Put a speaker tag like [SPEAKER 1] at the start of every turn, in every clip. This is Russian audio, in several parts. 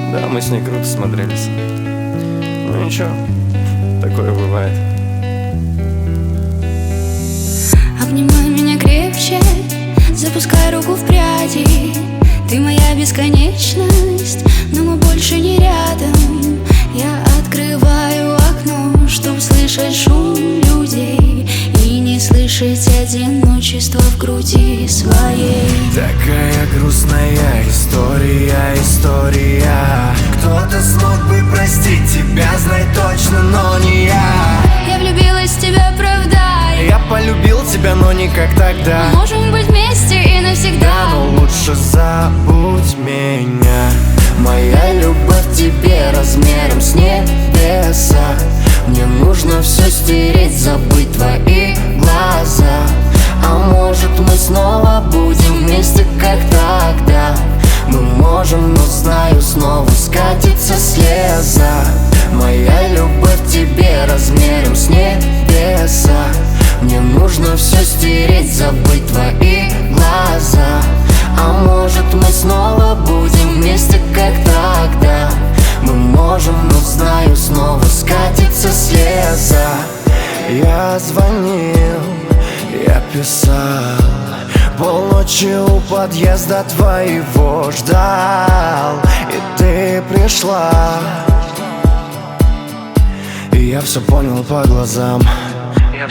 [SPEAKER 1] Да, мы с ней круто смотрелись. Ну ничего, такое бывает.
[SPEAKER 2] Обнимай меня крепче, запускай руку в пряди. Ты моя бесконечность, но мы больше не рядом. Я открываю окно, чтоб слышать шум людей и не слышать одиночество в груди своей.
[SPEAKER 3] Такая грустная история. Кто-то смог бы простить тебя, знай точно, но не я.
[SPEAKER 2] Я влюбилась в тебя, правда.
[SPEAKER 3] Я полюбил тебя, но не как тогда.
[SPEAKER 2] Мы можем быть вместе и навсегда.
[SPEAKER 3] Да, но лучше забудь меня. Моя любовь к тебе размером с небеса. Мне нужно все стереть, забыть твои глаза. А может мы снова будем вместе, как тогда? Мы можем, но знаю, снова скатится слеза. Моя любовь к тебе размером с небеса. Мне нужно все стереть, забыть твои глаза. А может мы снова будем вместе, как тогда? Мы можем, но знаю, снова скатится слеза. Я звонил, я писал, полночи у подъезда твоего ждал. И ты пришла, и я все понял по глазам. Я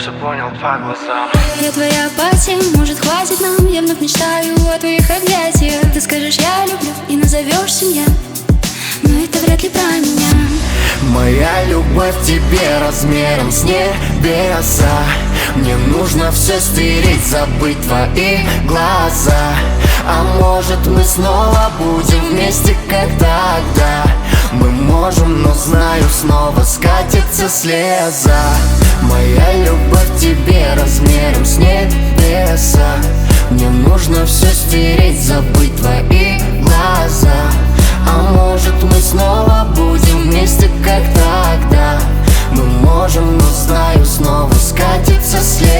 [SPEAKER 2] твоя апатия, может хватит нам. Я вновь мечтаю о твоих объятиях. Ты скажешь я люблю и назовешь семья, но это вряд ли про меня.
[SPEAKER 3] Моя любовь к тебе размером с небеса. Мне нужно все стереть, забыть твои глаза. А может мы снова будем вместе, как тогда? Мы можем, но знаю, снова скатится слеза. Моя любовь к тебе размером с небеса. Мне нужно все стереть, забыть твои глаза. А может мы снова будем вместе, как тогда? Мы можем, но знаю, снова скатится слеза.